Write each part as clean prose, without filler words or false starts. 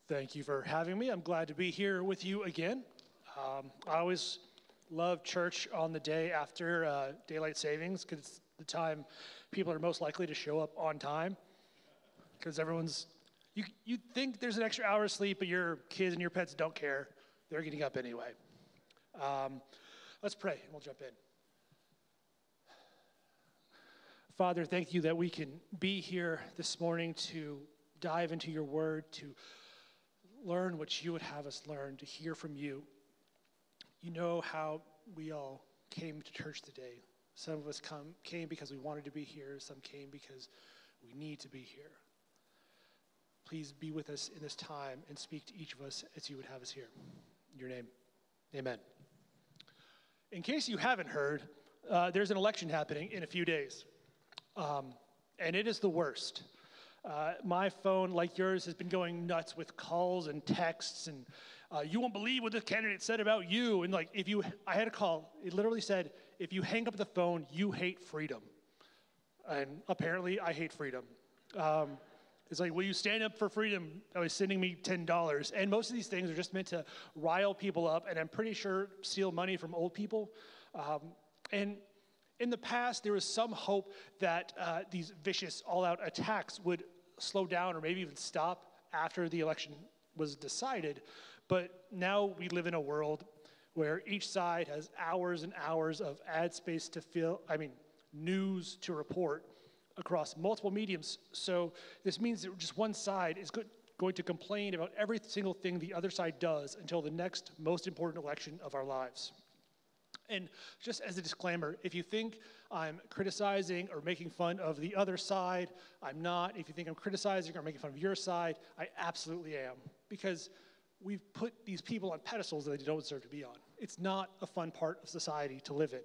Thank you for having me. I'm glad to be here with you again. I always love church on the day after daylight savings because it's the time people are most likely to show up on time because you think there's an extra hour of sleep, but your kids and your pets don't care. They're getting up anyway. Let's pray and we'll jump in. Father, thank you that we can be here this morning to dive into your word, to learn what you would have us learn, to hear from you. You know how we all came to church today. Some of us came because we wanted to be here. Some came because we need to be here. Please be with us in this time and speak to each of us as you would have us here. In your name, amen. In case you haven't heard, there's an election happening in a few days. And it is the worst. My phone, like yours, has been going nuts with calls and texts, and you won't believe what this candidate said about you. And I had a call. It literally said, if you hang up the phone, you hate freedom. And apparently, I hate freedom. It's like, will you stand up for freedom? I was sending me $10. And most of these things are just meant to rile people up, and I'm pretty sure steal money from old people. And in the past, there was some hope that these vicious, all-out attacks would slow down or maybe even stop after the election was decided. But now we live in a world where each side has hours and hours of ad space to fill, news to report across multiple mediums. So this means that just one side is going to complain about every single thing the other side does until the next most important election of our lives. And just as a disclaimer, if you think I'm criticizing or making fun of the other side, I'm not. If you think I'm criticizing or making fun of your side, I absolutely am. Because we've put these people on pedestals that they don't deserve to be on. It's not a fun part of society to live in.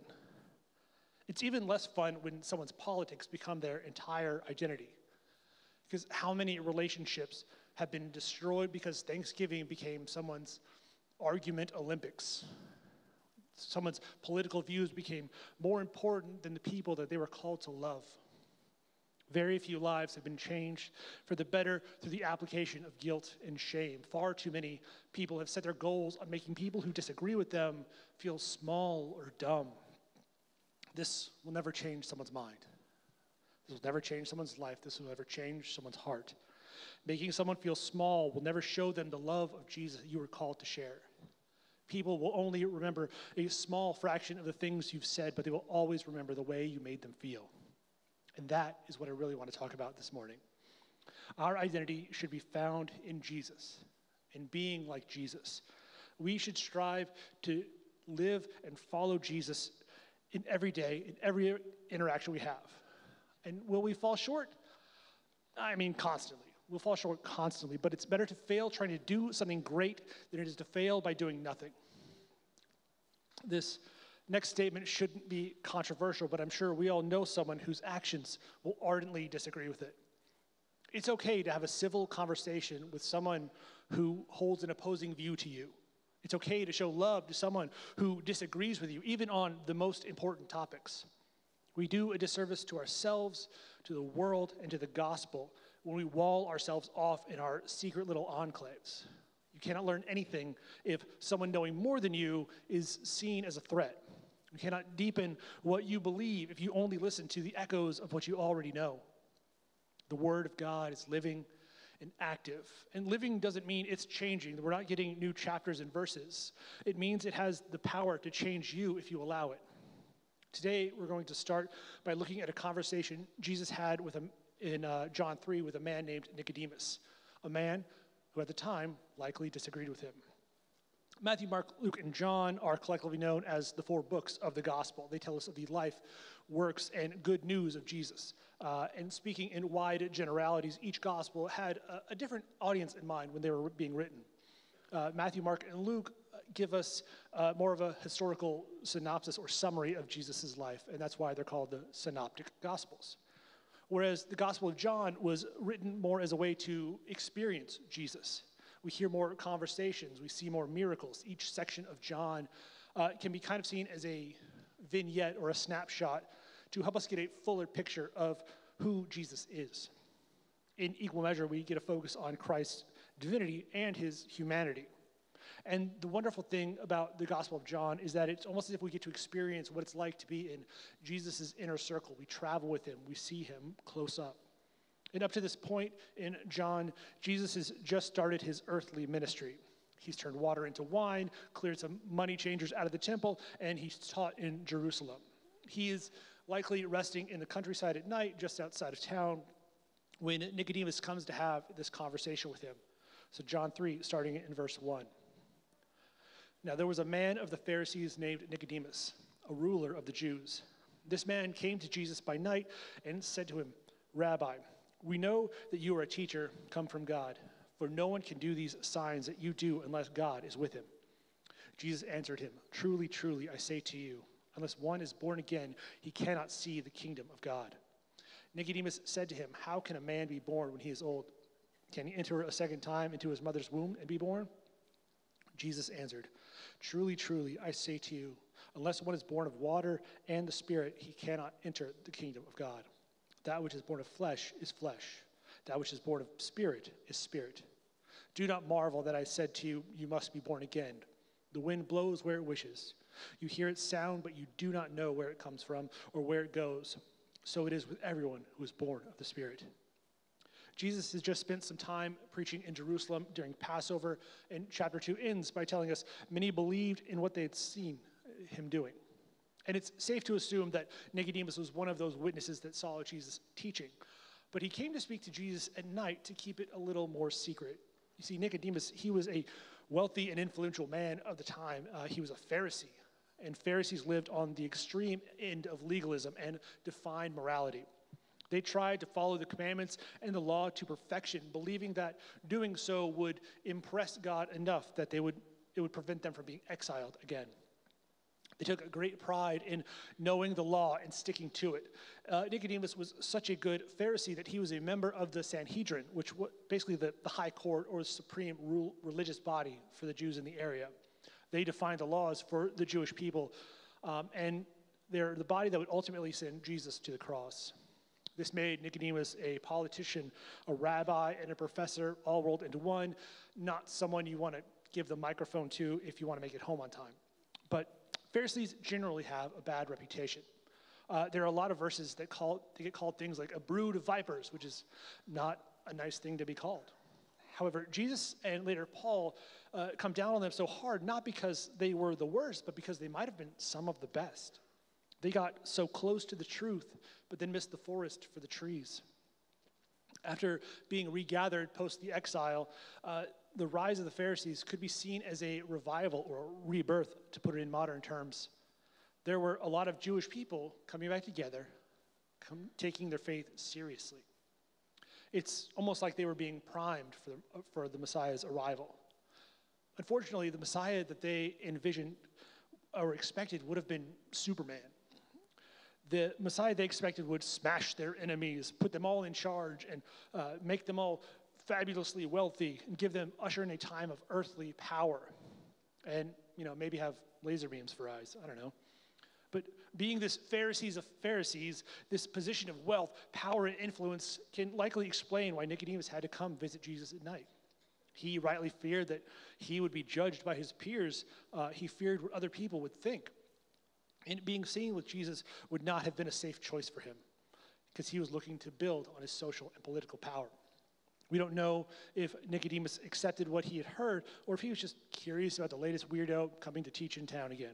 It's even less fun when someone's politics become their entire identity. Because how many relationships have been destroyed because Thanksgiving became someone's argument Olympics? Someone's political views became more important than the people that they were called to love. Very few lives have been changed for the better through the application of guilt and shame. Far too many people have set their goals on making people who disagree with them feel small or dumb. This will never change someone's mind. This will never change someone's life. This will never change someone's heart. Making someone feel small will never show them the love of Jesus that you were called to share. People will only remember a small fraction of the things you've said, but they will always remember the way you made them feel. And that is what I really want to talk about this morning. Our identity should be found in Jesus, in being like Jesus. We should strive to live and follow Jesus in every day, in every interaction we have. And will we fall short? Constantly. We'll fall short constantly, but it's better to fail trying to do something great than it is to fail by doing nothing. This next statement shouldn't be controversial, but I'm sure we all know someone whose actions will ardently disagree with it. It's okay to have a civil conversation with someone who holds an opposing view to you. It's okay to show love to someone who disagrees with you, even on the most important topics. We do a disservice to ourselves, to the world, and to the gospel when we wall ourselves off in our secret little enclaves. You cannot learn anything if someone knowing more than you is seen as a threat. You cannot deepen what you believe if you only listen to the echoes of what you already know. The Word of God is living and active. And living doesn't mean it's changing. We're not getting new chapters and verses. It means it has the power to change you if you allow it. Today, we're going to start by looking at a conversation Jesus had in John 3 with a man named Nicodemus, a man who at the time likely disagreed with him. Matthew, Mark, Luke, and John are collectively known as the four books of the gospel. They tell us of the life, works, and good news of Jesus. And speaking in wide generalities, each gospel had a different audience in mind when they were being written. Matthew, Mark, and Luke give us more of a historical synopsis or summary of Jesus' life, and that's why they're called the synoptic gospels. Whereas the Gospel of John was written more as a way to experience Jesus. We hear more conversations. We see more miracles. Each section of John can be kind of seen as a vignette or a snapshot to help us get a fuller picture of who Jesus is. In equal measure, we get a focus on Christ's divinity and his humanity. And the wonderful thing about the Gospel of John is that it's almost as if we get to experience what it's like to be in Jesus' inner circle. We travel with him. We see him close up. And up to this point in John, Jesus has just started his earthly ministry. He's turned water into wine, cleared some money changers out of the temple, and he's taught in Jerusalem. He is likely resting in the countryside at night just outside of town when Nicodemus comes to have this conversation with him. So John 3, starting in verse 1. Now there was a man of the Pharisees named Nicodemus, a ruler of the Jews. This man came to Jesus by night and said to him, Rabbi, we know that you are a teacher come from God, for no one can do these signs that you do unless God is with him. Jesus answered him, Truly, truly, I say to you, unless one is born again, he cannot see the kingdom of God. Nicodemus said to him, How can a man be born when he is old? Can he enter a second time into his mother's womb and be born? Jesus answered, Truly, truly, I say to you, unless one is born of water and the Spirit, he cannot enter the kingdom of God. That which is born of flesh is flesh. That which is born of spirit is spirit. Do not marvel that I said to you, you must be born again. The wind blows where it wishes. You hear its sound, but you do not know where it comes from or where it goes. So it is with everyone who is born of the Spirit. Jesus has just spent some time preaching in Jerusalem during Passover, and chapter 2 ends by telling us many believed in what they had seen him doing. And it's safe to assume that Nicodemus was one of those witnesses that saw Jesus teaching. But he came to speak to Jesus at night to keep it a little more secret. You see, Nicodemus, he was a wealthy and influential man of the time. He was a Pharisee, and Pharisees lived on the extreme end of legalism and defined morality. They tried to follow the commandments and the law to perfection, believing that doing so would impress God enough that it would prevent them from being exiled again. They took a great pride in knowing the law and sticking to it. Nicodemus was such a good Pharisee that he was a member of the Sanhedrin, which was basically the high court or supreme religious body for the Jews in the area. They defined the laws for the Jewish people, and they're the body that would ultimately send Jesus to the cross. This made Nicodemus a politician, a rabbi, and a professor all rolled into one, not someone you want to give the microphone to if you want to make it home on time. But Pharisees generally have a bad reputation. There are a lot of verses that get called things like a brood of vipers, which is not a nice thing to be called. However, Jesus and later Paul come down on them so hard, not because they were the worst, but because they might have been some of the best. They got so close to the truth, but then missed the forest for the trees. After being regathered post the exile, the rise of the Pharisees could be seen as a revival or a rebirth, to put it in modern terms. There were a lot of Jewish people coming back together, taking their faith seriously. It's almost like they were being primed for the Messiah's arrival. Unfortunately, the Messiah that they envisioned or expected would have been Superman. The Messiah they expected would smash their enemies, put them all in charge, and make them all fabulously wealthy, and usher in a time of earthly power. And, maybe have laser beams for eyes, I don't know. But being this Pharisees of Pharisees, this position of wealth, power, and influence can likely explain why Nicodemus had to come visit Jesus at night. He rightly feared that he would be judged by his peers. He feared what other people would think. And being seen with Jesus would not have been a safe choice for him because he was looking to build on his social and political power. We don't know if Nicodemus accepted what he had heard or if he was just curious about the latest weirdo coming to teach in town again.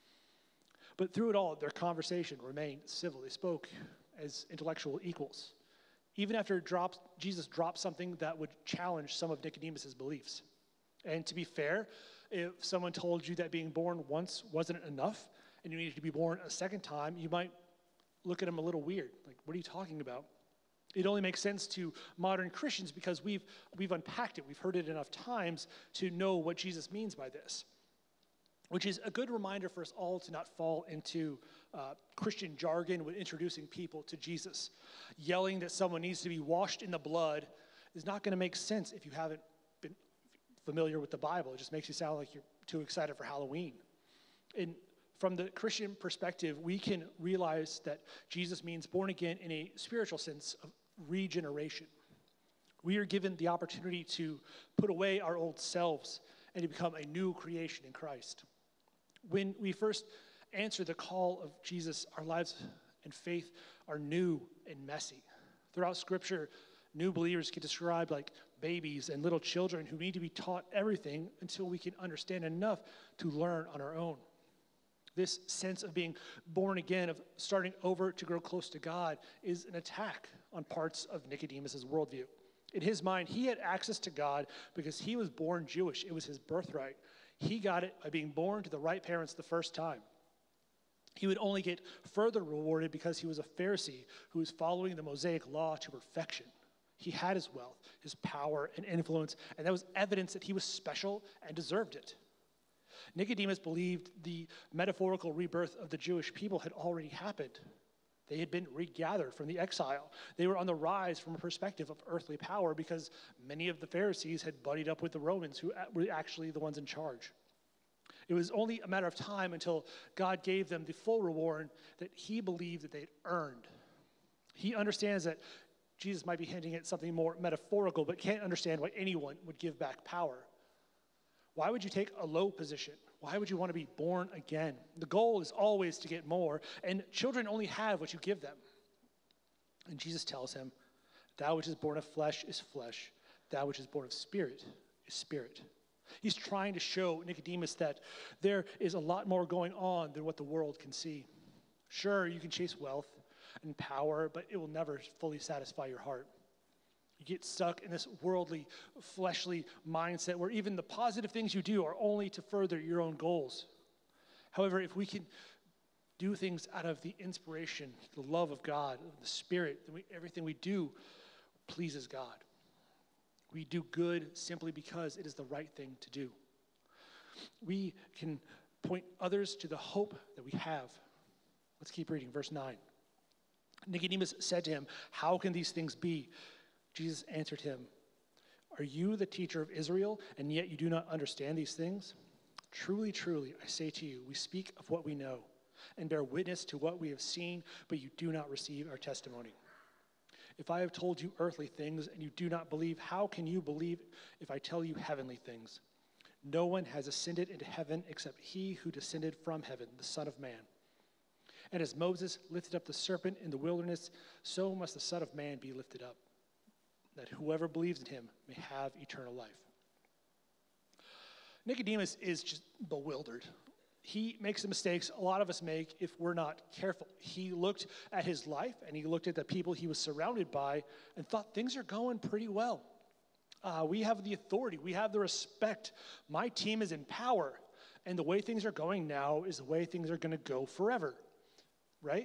But through it all, their conversation remained civil. They spoke as intellectual equals, even after Jesus dropped something that would challenge some of Nicodemus' beliefs. And to be fair, if someone told you that being born once wasn't enough and you needed to be born a second time, you might look at him a little weird. Like, what are you talking about? It only makes sense to modern Christians because we've unpacked it. We've heard it enough times to know what Jesus means by this, which is a good reminder for us all to not fall into Christian jargon when introducing people to Jesus. Yelling that someone needs to be washed in the blood is not going to make sense if you haven't been familiar with the Bible. It just makes you sound like you're too excited for Halloween. And from the Christian perspective, we can realize that Jesus means born again in a spiritual sense of regeneration. We are given the opportunity to put away our old selves and to become a new creation in Christ. When we first answer the call of Jesus, our lives and faith are new and messy. Throughout Scripture, new believers get described like babies and little children who need to be taught everything until we can understand enough to learn on our own. This sense of being born again, of starting over to grow close to God, is an attack on parts of Nicodemus' worldview. In his mind, he had access to God because he was born Jewish. It was his birthright. He got it by being born to the right parents the first time. He would only get further rewarded because he was a Pharisee who was following the Mosaic law to perfection. He had his wealth, his power, and influence, and that was evidence that he was special and deserved it. Nicodemus believed the metaphorical rebirth of the Jewish people had already happened. They had been regathered from the exile. They were on the rise from a perspective of earthly power because many of the Pharisees had buddied up with the Romans, who were actually the ones in charge. It was only a matter of time until God gave them the full reward that he believed that they had earned. He understands that Jesus might be hinting at something more metaphorical, but can't understand why anyone would give back power. Why would you take a low position? Why would you want to be born again? The goal is always to get more, and children only have what you give them. And Jesus tells him, that which is born of flesh is flesh. That which is born of spirit is spirit. He's trying to show Nicodemus that there is a lot more going on than what the world can see. Sure, you can chase wealth and power, but it will never fully satisfy your heart. You get stuck in this worldly, fleshly mindset where even the positive things you do are only to further your own goals. However, if we can do things out of the inspiration, the love of God, the Spirit, then everything we do pleases God. We do good simply because it is the right thing to do. We can point others to the hope that we have. Let's keep reading, verse 9. Nicodemus said to him, "How can these things be?" Jesus answered him, "Are you the teacher of Israel, and yet you do not understand these things? Truly, truly, I say to you, we speak of what we know, and bear witness to what we have seen, but you do not receive our testimony. If I have told you earthly things, and you do not believe, how can you believe if I tell you heavenly things? No one has ascended into heaven except he who descended from heaven, the Son of Man. And as Moses lifted up the serpent in the wilderness, so must the Son of Man be lifted up, that whoever believes in him may have eternal life." Nicodemus is just bewildered. He makes the mistakes a lot of us make if we're not careful. He looked at his life and he looked at the people he was surrounded by and thought things are going pretty well. We have the authority. We have the respect. My team is in power. And the way things are going now is the way things are going to go forever. Right?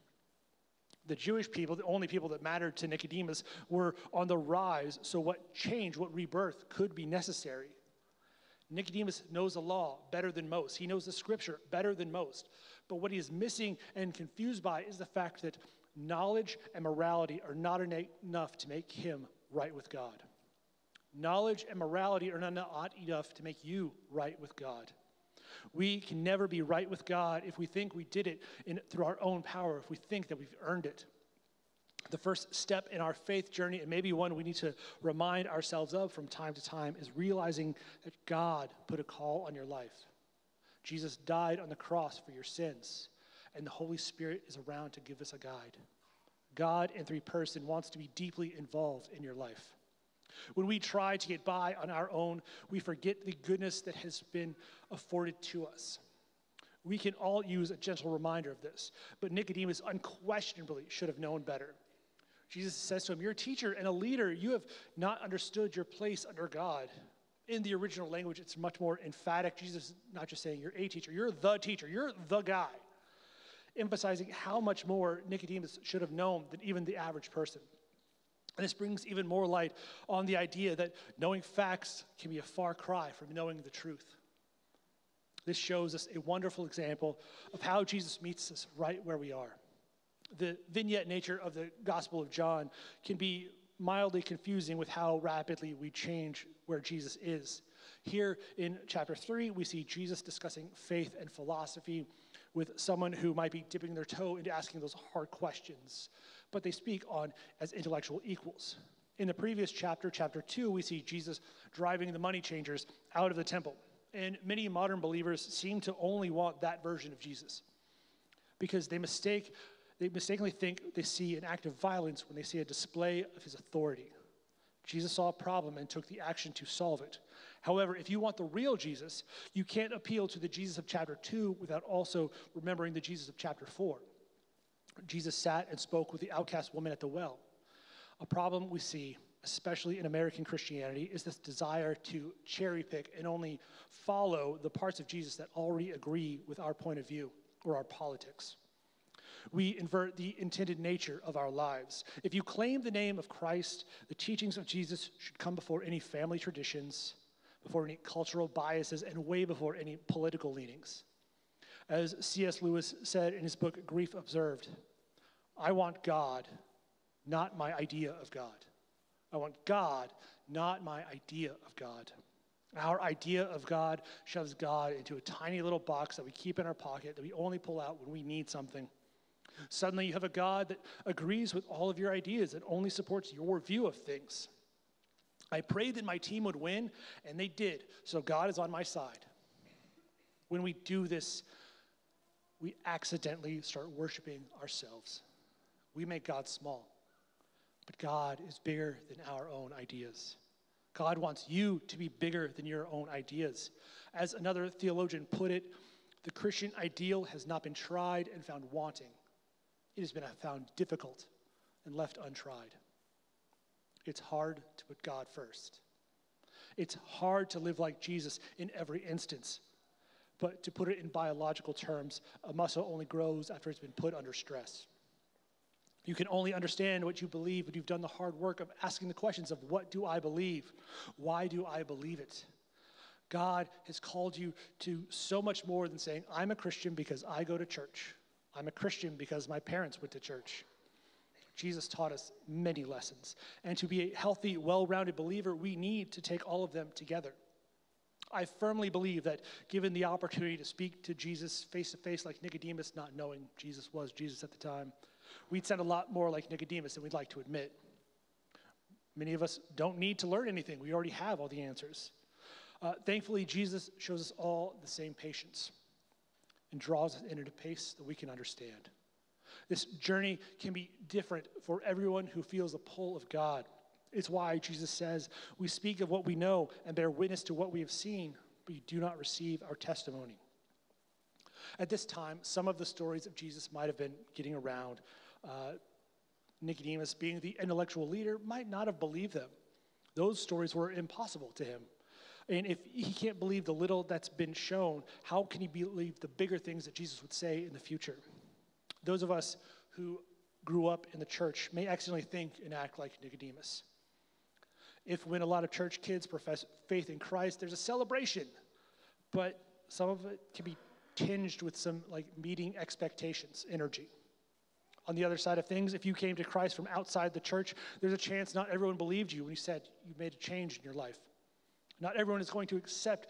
The Jewish people, the only people that mattered to Nicodemus, were on the rise. So what change, what rebirth could be necessary? Nicodemus knows the law better than most. He knows the scripture better than most. But what he is missing and confused by is the fact that knowledge and morality are not enough to make him right with God. Knowledge and morality are not enough to make you right with God. We can never be right with God if we think we did it through our own power, if we think that we've earned it. The first step in our faith journey, and maybe one we need to remind ourselves of from time to time, is realizing that God put a call on your life. Jesus died on the cross for your sins, and the Holy Spirit is around to give us a guide. God in three person wants to be deeply involved in your life. When we try to get by on our own, we forget the goodness that has been afforded to us. We can all use a gentle reminder of this, but Nicodemus unquestionably should have known better. Jesus says to him, "You're a teacher and a leader. You have not understood your place under God." In the original language, it's much more emphatic. Jesus is not just saying you're a teacher, you're the guy, emphasizing how much more Nicodemus should have known than even the average person. And this brings even more light on the idea that knowing facts can be a far cry from knowing the truth. This shows us a wonderful example of how Jesus meets us right where we are. The vignette nature of the Gospel of John can be mildly confusing with how rapidly we change where Jesus is. Here in chapter 3, we see Jesus discussing faith and philosophy with someone who might be dipping their toe into asking those hard questions, but they speak on as intellectual equals. In the previous chapter, chapter 2, we see Jesus driving the money changers out of the temple. And many modern believers seem to only want that version of Jesus because they mistakenly think they see an act of violence when they see a display of his authority. Jesus saw a problem and took the action to solve it. However, if you want the real Jesus, you can't appeal to the Jesus of chapter 2 without also remembering the Jesus of chapter 4. Jesus sat and spoke with the outcast woman at the well. A problem we see, especially in American Christianity, is this desire to cherry pick and only follow the parts of Jesus that already agree with our point of view or our politics. We invert the intended nature of our lives. If you claim the name of Christ, the teachings of Jesus should come before any family traditions, before any cultural biases, and way before any political leanings. As C.S. Lewis said in his book, Grief Observed, I want God, not my idea of God. I want God, not my idea of God. Our idea of God shoves God into a tiny little box that we keep in our pocket, that we only pull out when we need something. Suddenly you have a God that agrees with all of your ideas and only supports your view of things. I prayed that my team would win, and they did, so God is on my side. When we do this, we accidentally start worshiping ourselves. We make God small, but God is bigger than our own ideas. God wants you to be bigger than your own ideas. As another theologian put it, the Christian ideal has not been tried and found wanting. It has been found difficult and left untried. It's hard to put God first. It's hard to live like Jesus in every instance. But to put it in biological terms, a muscle only grows after it's been put under stress. You can only understand what you believe when you've done the hard work of asking the questions of what do I believe? Why do I believe it? God has called you to so much more than saying, I'm a Christian because I go to church. I'm a Christian because my parents went to church. Jesus taught us many lessons. And to be a healthy, well-rounded believer, we need to take all of them together. I firmly believe that given the opportunity to speak to Jesus face-to-face like Nicodemus, not knowing Jesus was Jesus at the time, we'd sound a lot more like Nicodemus than we'd like to admit. Many of us don't need to learn anything. We already have all the answers. Thankfully, Jesus shows us all the same patience and draws us in at a pace that we can understand. This journey can be different for everyone who feels the pull of God. It's why Jesus says, we speak of what we know and bear witness to what we have seen, but you do not receive our testimony. At this time, some of the stories of Jesus might have been getting around. Nicodemus, being the intellectual leader, might not have believed them. Those stories were impossible to him. And if he can't believe the little that's been shown, how can he believe the bigger things that Jesus would say in the future? Those of us who grew up in the church may accidentally think and act like Nicodemus. If when a lot of church kids profess faith in Christ, there's a celebration, but some of it can be tinged with some like meeting expectations energy. On the other side of things, if you came to Christ from outside the church, there's a chance not everyone believed you when you said you made a change in your life. Not everyone is going to accept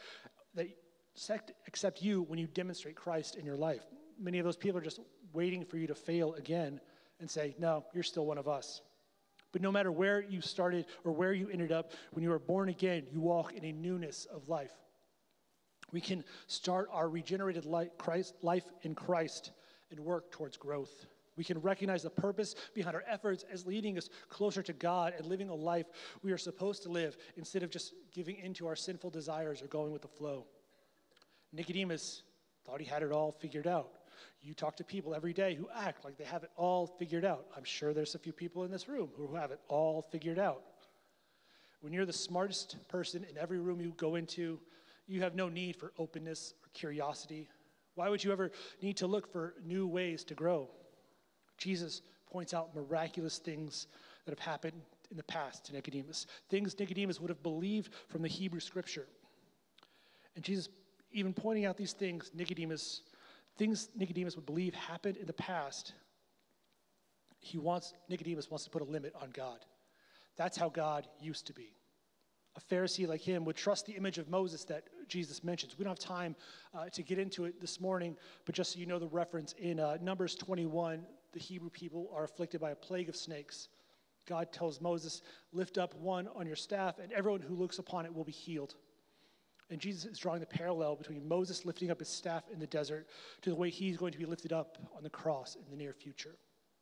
you when you demonstrate Christ in your life. Many of those people are just waiting for you to fail again and say, no, you're still one of us. But no matter where you started or where you ended up, when you were born again, you walk in a newness of life. We can start our regenerated life in Christ and work towards growth. We can recognize the purpose behind our efforts as leading us closer to God and living a life we are supposed to live instead of just giving into our sinful desires or going with the flow. Nicodemus thought he had it all figured out. You talk to people every day who act like they have it all figured out. I'm sure there's a few people in this room who have it all figured out. When you're the smartest person in every room you go into, you have no need for openness or curiosity. Why would you ever need to look for new ways to grow? Jesus points out miraculous things that have happened in the past to Nicodemus, things Nicodemus would have believed from the Hebrew scripture. And Jesus, even pointing out these things Nicodemus would believe happened in the past, Nicodemus wants to put a limit on God. That's how God used to be. A Pharisee like him would trust the image of Moses that Jesus mentions. We don't have time to get into it this morning, but just so you know the reference, in Numbers 21, the Hebrew people are afflicted by a plague of snakes. God tells Moses, lift up one on your staff, and everyone who looks upon it will be healed. And Jesus is drawing the parallel between Moses lifting up his staff in the desert to the way he's going to be lifted up on the cross in the near future.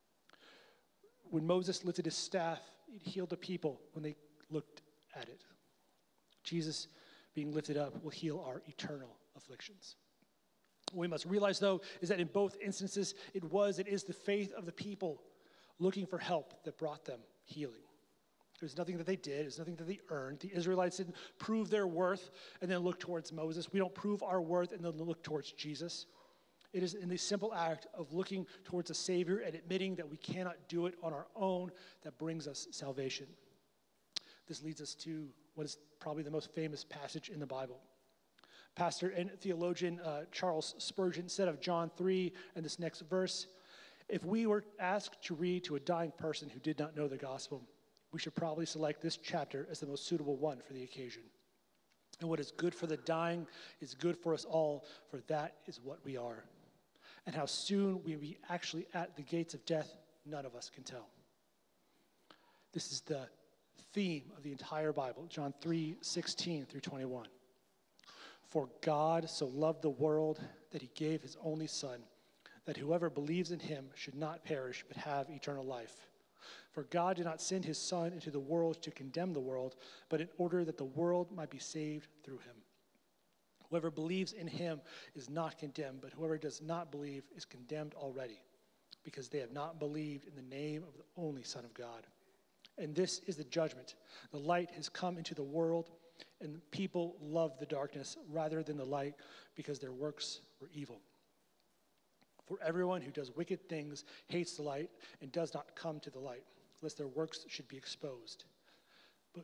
When Moses lifted his staff, it healed the people when they looked at it. Jesus being lifted up will heal our eternal afflictions. What we must realize, though, is that in both instances, it is the faith of the people looking for help that brought them healing. There's nothing that they did. There's nothing that they earned. The Israelites didn't prove their worth and then look towards Moses. We don't prove our worth and then look towards Jesus. It is in the simple act of looking towards a Savior and admitting that we cannot do it on our own that brings us salvation. This leads us to what is probably the most famous passage in the Bible. Pastor and theologian Charles Spurgeon said of John 3 and this next verse, if we were asked to read to a dying person who did not know the gospel, we should probably select this chapter as the most suitable one for the occasion. And what is good for the dying is good for us all, for that is what we are. And how soon we will be actually at the gates of death, none of us can tell. This is the theme of the entire Bible, John 3:16 through 21. For God so loved the world that he gave his only Son, that whoever believes in him should not perish but have eternal life. For God did not send his Son into the world to condemn the world, but in order that the world might be saved through him. Whoever believes in him is not condemned, but whoever does not believe is condemned already, because they have not believed in the name of the only Son of God. And this is the judgment. The light has come into the world, and people love the darkness rather than the light, because their works were evil. For everyone who does wicked things hates the light and does not come to the light, lest their works should be exposed. But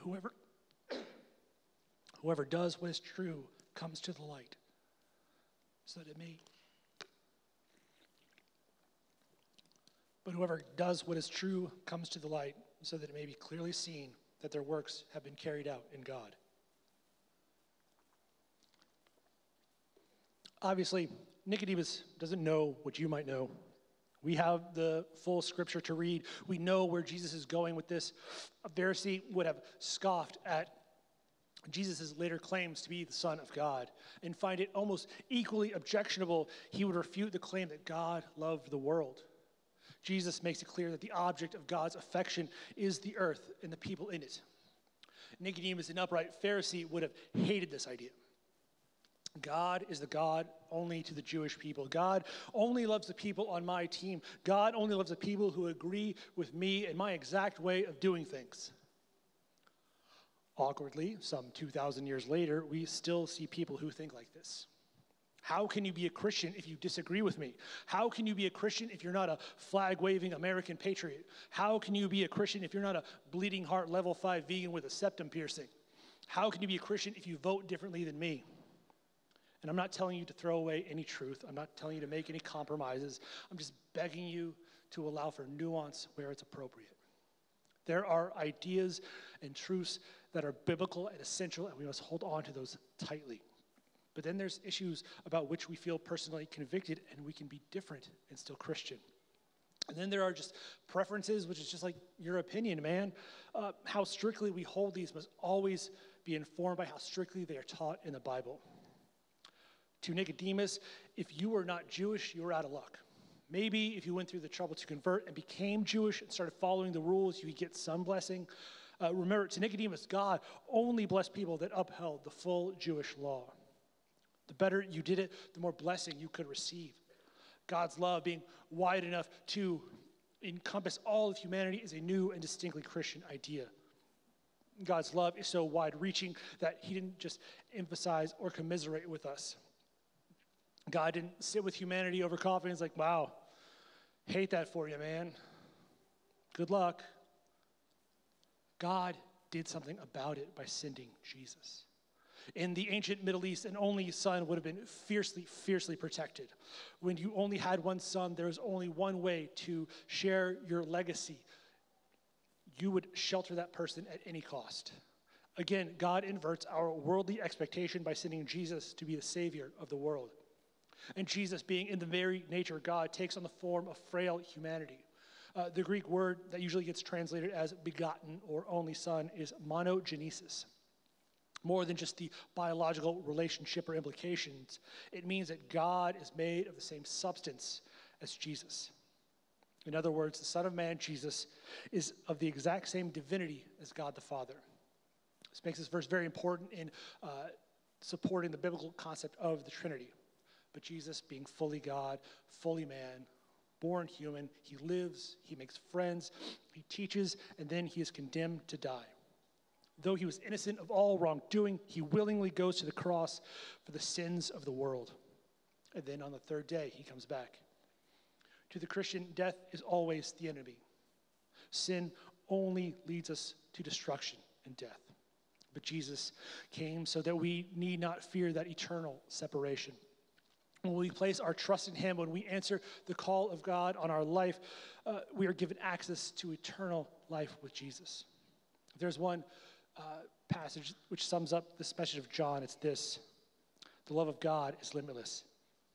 whoever does what is true comes to the light, so that it may. But whoever does what is true comes to the light, so that it may be clearly seen that their works have been carried out in God. Obviously, Nicodemus doesn't know what you might know. We have the full scripture to read. We know where Jesus is going with this. A Pharisee would have scoffed at Jesus' later claims to be the Son of God and find it almost equally objectionable. He would refute the claim that God loved the world. Jesus makes it clear that the object of God's affection is the earth and the people in it. Nicodemus, an upright Pharisee, would have hated this idea. God is the God only to the Jewish people. God only loves the people on my team. God only loves the people who agree with me and my exact way of doing things. Awkwardly, some 2,000 years later, we still see people who think like this. How can you be a Christian if you disagree with me? How can you be a Christian if you're not a flag-waving American patriot? How can you be a Christian if you're not a bleeding heart level 5 vegan with a septum piercing? How can you be a Christian if you vote differently than me? And I'm not telling you to throw away any truth. I'm not telling you to make any compromises. I'm just begging you to allow for nuance where it's appropriate. There are ideas and truths that are biblical and essential, and we must hold on to those tightly. But then there's issues about which we feel personally convicted, and we can be different and still Christian. And then there are just preferences, which is just like your opinion, man. How strictly we hold these must always be informed by how strictly they are taught in the Bible. To Nicodemus, if you were not Jewish, you were out of luck. Maybe if you went through the trouble to convert and became Jewish and started following the rules, you could get some blessing. Remember, to Nicodemus, God only blessed people that upheld the full Jewish law. The better you did it, the more blessing you could receive. God's love being wide enough to encompass all of humanity is a new and distinctly Christian idea. God's love is so wide-reaching that he didn't just emphasize or commiserate with us. God didn't sit with humanity over coffee and he's like, wow, hate that for you, man. Good luck. God did something about it by sending Jesus. In the ancient Middle East, an only son would have been fiercely, fiercely protected. When you only had one son, there was only one way to share your legacy. You would shelter that person at any cost. Again, God inverts our worldly expectation by sending Jesus to be the Savior of the world. And Jesus, being in the very nature of God, takes on the form of frail humanity. The Greek word that usually gets translated as begotten or only son is monogenesis. More than just the biological relationship or implications, it means that God is made of the same substance as Jesus. In other words, the Son of Man, Jesus, is of the exact same divinity as God the Father. This makes this verse very important in supporting the biblical concept of the Trinity. But Jesus, being fully God, fully man, born human, he lives, he makes friends, he teaches, and then he is condemned to die. Though he was innocent of all wrongdoing, he willingly goes to the cross for the sins of the world. And then on the third day, he comes back. To the Christian, death is always the enemy. Sin only leads us to destruction and death. But Jesus came so that we need not fear that eternal separation. When we place our trust in him, when we answer the call of God on our life, we are given access to eternal life with Jesus. There's one passage which sums up this message of John. It's this: the love of God is limitless.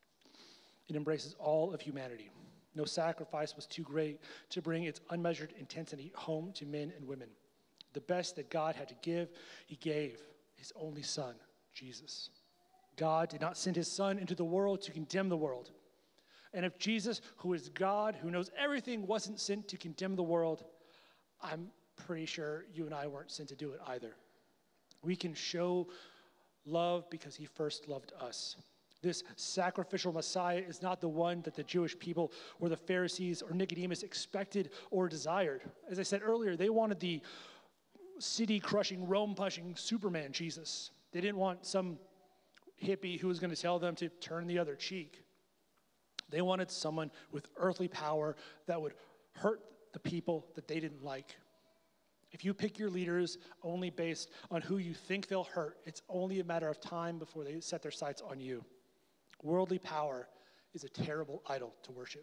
It embraces all of humanity. No sacrifice was too great to bring its unmeasured intensity home to men and women. The best that God had to give, he gave his only son, Jesus. God did not send his son into the world to condemn the world. And if Jesus, who is God, who knows everything, wasn't sent to condemn the world, I'm pretty sure you and I weren't sent to do it either. We can show love because he first loved us. This sacrificial Messiah is not the one that the Jewish people or the Pharisees or Nicodemus expected or desired. As I said earlier, they wanted the city-crushing, Rome-pushing Superman Jesus. They didn't want some hippie who was going to tell them to turn the other cheek. They wanted someone with earthly power that would hurt the people that they didn't like. If you pick your leaders only based on who you think they'll hurt, it's only a matter of time before they set their sights on you. Worldly power is a terrible idol to worship.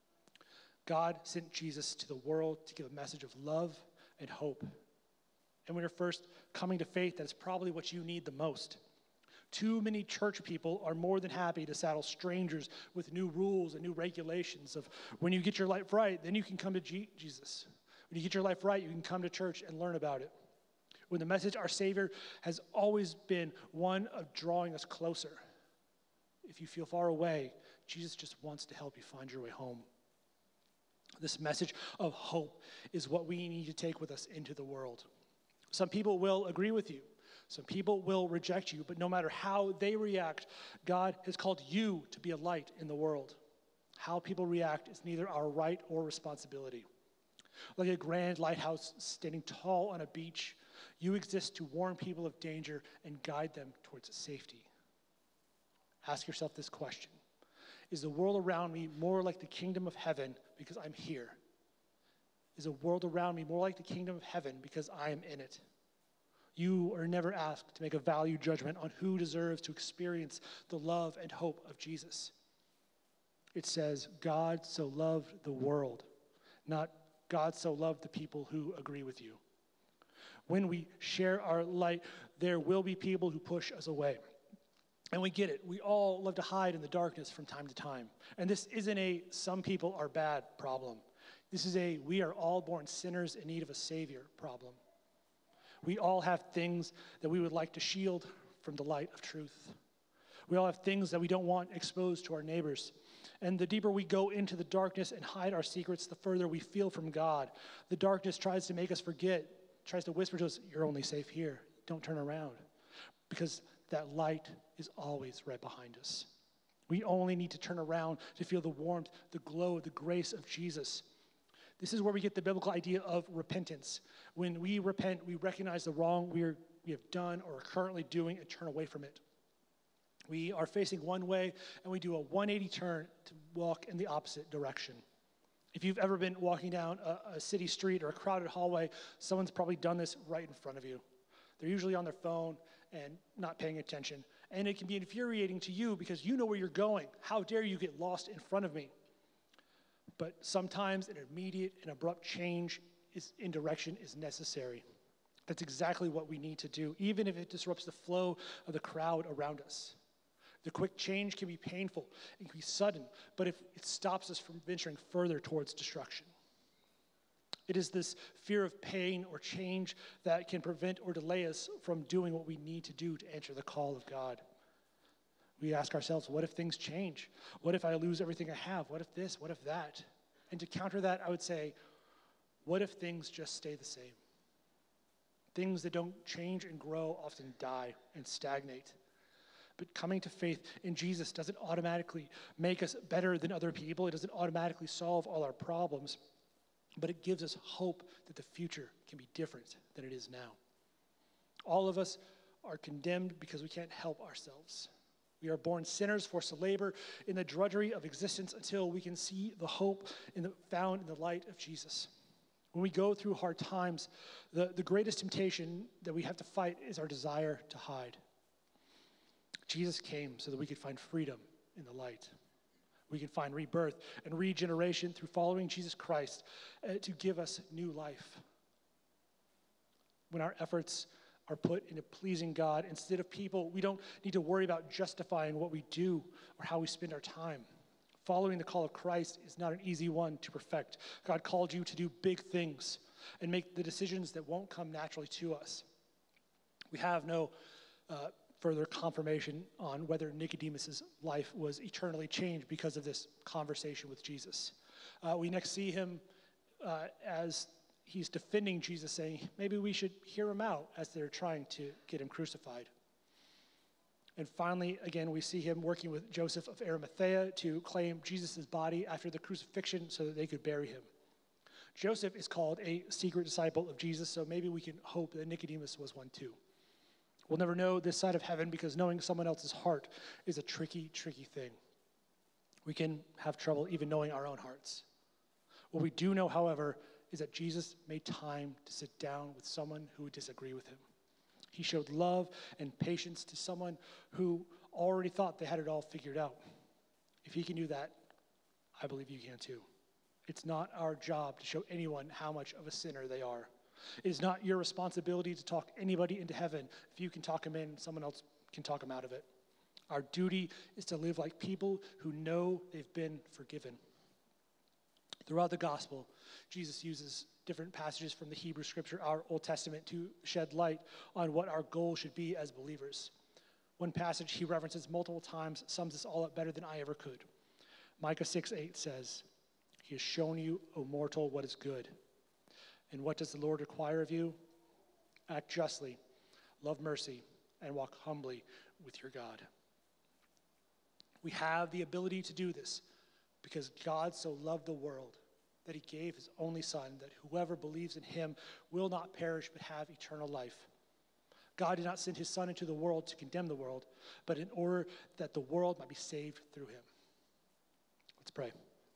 God sent Jesus to the world to give a message of love and hope. And when you're first coming to faith, that's probably what you need the most. Too many church people are more than happy to saddle strangers with new rules and new regulations of when you get your life right, then you can come to Jesus. When you get your life right, you can come to church and learn about it. When the message, our Savior, has always been one of drawing us closer. If you feel far away, Jesus just wants to help you find your way home. This message of hope is what we need to take with us into the world. Some people will agree with you. Some people will reject you, but no matter how they react, God has called you to be a light in the world. How people react is neither our right or responsibility. Like a grand lighthouse standing tall on a beach, you exist to warn people of danger and guide them towards safety. Ask yourself this question: is the world around me more like the kingdom of heaven because I'm here? Is the world around me more like the kingdom of heaven because I am in it? You are never asked to make a value judgment on who deserves to experience the love and hope of Jesus. It says, God so loved the world, not God so loved the people who agree with you. When we share our light, there will be people who push us away. And we get it. We all love to hide in the darkness from time to time. And this isn't a some people are bad problem. This is a we are all born sinners in need of a Savior problem. We all have things that we would like to shield from the light of truth. We all have things that we don't want exposed to our neighbors. And the deeper we go into the darkness and hide our secrets, the further we feel from God. The darkness tries to make us forget, tries to whisper to us, you're only safe here. Don't turn around. Because that light is always right behind us. We only need to turn around to feel the warmth, the glow, the grace of Jesus. This is where we get the biblical idea of repentance. When we repent, we recognize the wrong we have done or are currently doing and turn away from it. We are facing one way, and we do a 180 turn to walk in the opposite direction. If you've ever been walking down a city street or a crowded hallway, someone's probably done this right in front of you. They're usually on their phone and not paying attention. And it can be infuriating to you because you know where you're going. How dare you get lost in front of me? But sometimes an immediate and abrupt change in direction is necessary. That's exactly what we need to do, even if it disrupts the flow of the crowd around us. The quick change can be painful, it can be sudden, but if it stops us from venturing further towards destruction. It is this fear of pain or change that can prevent or delay us from doing what we need to do to answer the call of God. We ask ourselves, what if things change? What if I lose everything I have? What if this? What if that? And to counter that, I would say, what if things just stay the same? Things that don't change and grow often die and stagnate. But coming to faith in Jesus doesn't automatically make us better than other people. It doesn't automatically solve all our problems. But it gives us hope that the future can be different than it is now. All of us are condemned because we can't help ourselves. We are born sinners, forced to labor in the drudgery of existence until we can see the hope found in the light of Jesus. When we go through hard times, the greatest temptation that we have to fight is our desire to hide. Jesus came so that we could find freedom in the light. We can find rebirth and regeneration through following Jesus Christ to give us new life. When our efforts are put into pleasing God instead of people, we don't need to worry about justifying what we do or how we spend our time. Following the call of Christ is not an easy one to perfect. God called you to do big things and make the decisions that won't come naturally to us. We have no further confirmation on whether Nicodemus' life was eternally changed because of this conversation with Jesus. We next see him as he's defending Jesus, saying, maybe we should hear him out as they're trying to get him crucified. And finally, again, we see him working with Joseph of Arimathea to claim Jesus' body after the crucifixion so that they could bury him. Joseph is called a secret disciple of Jesus, so maybe we can hope that Nicodemus was one too. We'll never know this side of heaven because knowing someone else's heart is a tricky, tricky thing. We can have trouble even knowing our own hearts. What we do know, however, is that Jesus made time to sit down with someone who would disagree with him. He showed love and patience to someone who already thought they had it all figured out. If he can do that, I believe you can too. It's not our job to show anyone how much of a sinner they are. It is not your responsibility to talk anybody into heaven. If you can talk them in, someone else can talk them out of it. Our duty is to live like people who know they've been forgiven. Throughout the gospel, Jesus uses different passages from the Hebrew scripture, our Old Testament, to shed light on what our goal should be as believers. One passage he references multiple times sums this all up better than I ever could. Micah 6:8 says, "He has shown you, O mortal, what is good. And what does the Lord require of you? Act justly, love mercy, and walk humbly with your God." We have the ability to do this because God so loved the world that he gave his only Son, that whoever believes in him will not perish but have eternal life. God did not send his Son into the world to condemn the world, but in order that the world might be saved through him. Let's pray.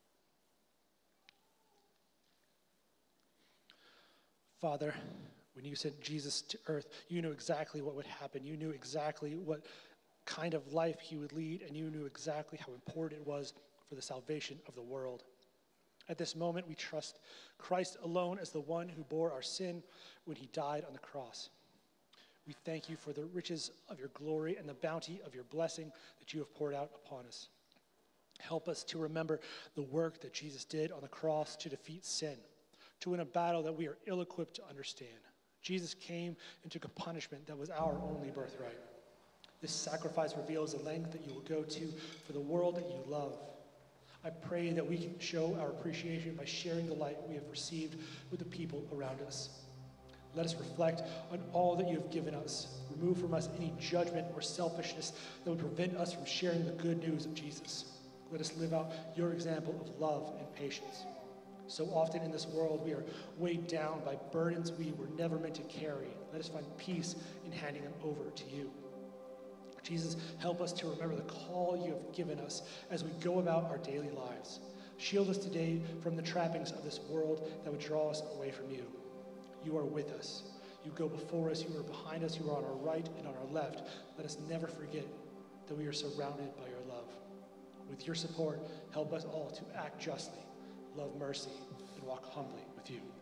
Father, when you sent Jesus to earth, you knew exactly what would happen. You knew exactly what kind of life he would lead, and you knew exactly how important it was for the salvation of the world. At this moment, we trust Christ alone as the one who bore our sin when he died on the cross. We thank you for the riches of your glory and the bounty of your blessing that you have poured out upon us. Help us to remember the work that Jesus did on the cross to defeat sin, to win a battle that we are ill-equipped to understand. Jesus came and took a punishment that was our only birthright. This sacrifice reveals the length that you will go to for the world that you love. I pray that we can show our appreciation by sharing the light we have received with the people around us. Let us reflect on all that you have given us. Remove from us any judgment or selfishness that would prevent us from sharing the good news of Jesus. Let us live out your example of love and patience. So often in this world, we are weighed down by burdens we were never meant to carry. Let us find peace in handing them over to you. Jesus, help us to remember the call you have given us as we go about our daily lives. Shield us today from the trappings of this world that would draw us away from you. You are with us. You go before us. You are behind us. You are on our right and on our left. Let us never forget that we are surrounded by your love. With your support, help us all to act justly, love mercy, and walk humbly with you.